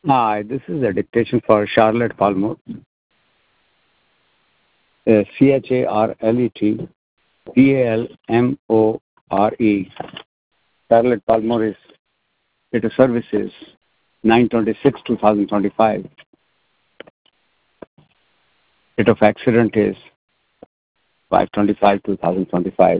Hi, this is a dictation for Charlotte Palmore. Charlotte Palmore. Charlotte Palmore is date of service is 9/26/2025. Date of accident is 5/25/2025.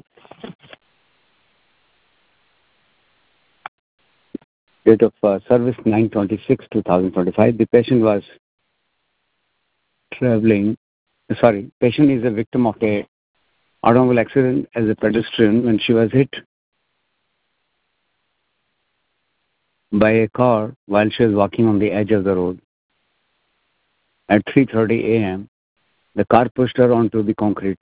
Date of service 9/26/2025. The patient was traveling. Patient is a victim of a automobile accident as a pedestrian when she was hit by a car while she was walking on the edge of the road. At 3:30 a.m., the car pushed her onto the concrete.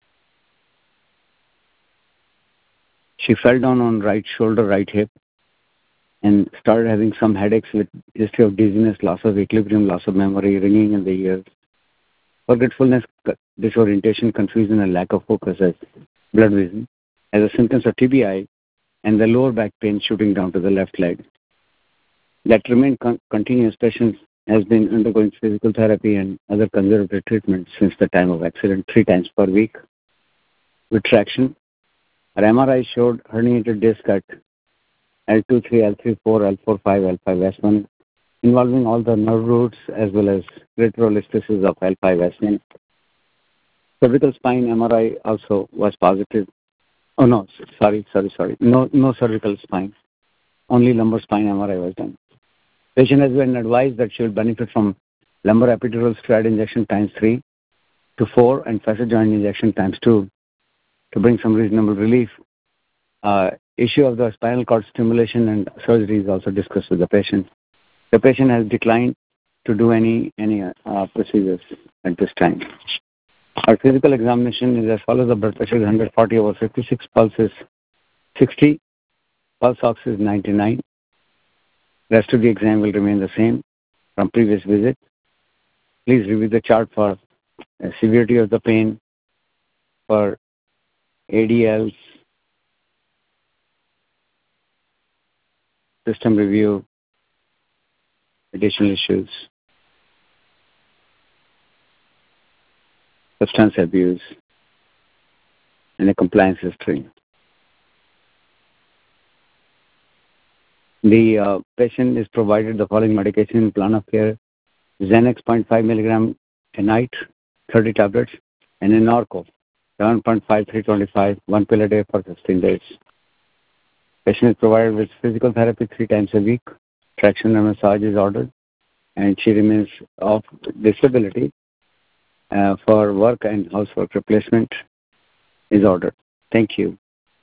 She fell down on right shoulder, right hip, and started having some headaches with history of dizziness, loss of equilibrium, loss of memory, ringing in the ears, forgetfulness, disorientation, confusion, and lack of focus as blood vision, as a symptoms of TBI, and the lower back pain shooting down to the left leg. That remained continuous. Patient has been undergoing physical therapy and other conservative treatment since the time of accident 3 times per week with traction. Her MRI showed herniated disc at L2-3, L3-4, L4-5, L5-S1, involving all the nerve roots as well as retrolistasis of L5-S1. Cervical spine MRI also was positive. Oh no, sorry. No cervical spine. Only lumbar spine MRI was done. Patient has been advised that she will benefit from lumbar epidural steroid injection times 3 to 4 and facet joint injection times 2 to bring some reasonable relief. Issue of the spinal cord stimulation and surgery is also discussed with the patient. The patient has declined to do any procedures at this time. Our physical examination is as follows. The blood pressure is 140/56, pulse is 60, pulse ox is 99. Rest of the exam will remain the same from previous visit. Please review the chart for severity of the pain, for ADLs, system review, additional issues, substance abuse, and a compliance history. The patient is provided the following medication plan of care: Xanax 0.5 milligram a night, 30 tablets, and a Norco 7.5325, 1 pill a day for 15 days. Patient is provided with physical therapy 3 times a week. Traction and massage is ordered, and she remains off disability for work and housework replacement is ordered. Thank you.